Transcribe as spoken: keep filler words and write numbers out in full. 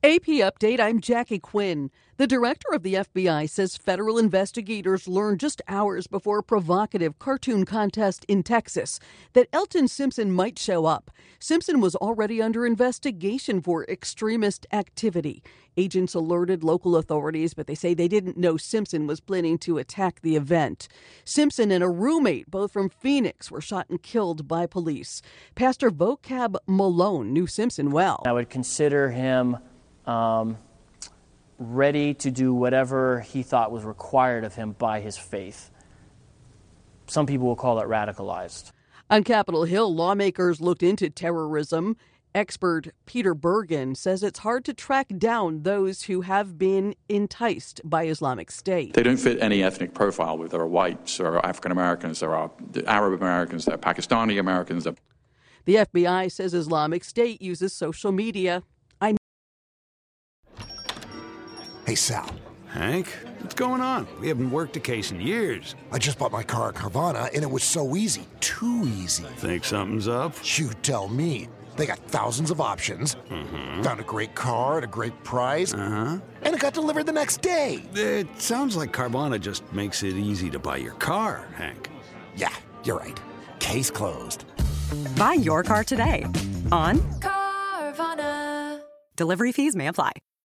A P Update, I'm Jackie Quinn. The director of the F B I says federal investigators learned just hours before a provocative cartoon contest in Texas that Elton Simpson might show up. Simpson was already under investigation for extremist activity. Agents alerted local authorities, but they say they didn't know Simpson was planning to attack the event. Simpson and a roommate, both from Phoenix, were shot and killed by police. Pastor Vocab Malone knew Simpson well. I would consider him um, ready to do whatever he thought was required of him by his faith. Some people will call it radicalized. On Capitol Hill, lawmakers looked into terrorism. Expert Peter Bergen says it's hard to track down those who have been enticed by Islamic State. They don't fit any ethnic profile. There are whites, there are African Americans, there are Arab Americans, there are Pakistani Americans. The F B I says Islamic State uses social media. I Hey, Sal. Hank, what's going on? We haven't worked a case in years. I just bought my car at Carvana, and it was so easy. Too easy. Think something's up? You tell me. They got thousands of options. Mm-hmm. Found a great car at a great price. Uh-huh. And it got delivered the next day. It sounds like Carvana just makes it easy to buy your car, Hank. Yeah, you're right. Case closed. Buy your car today on Carvana. Delivery fees may apply.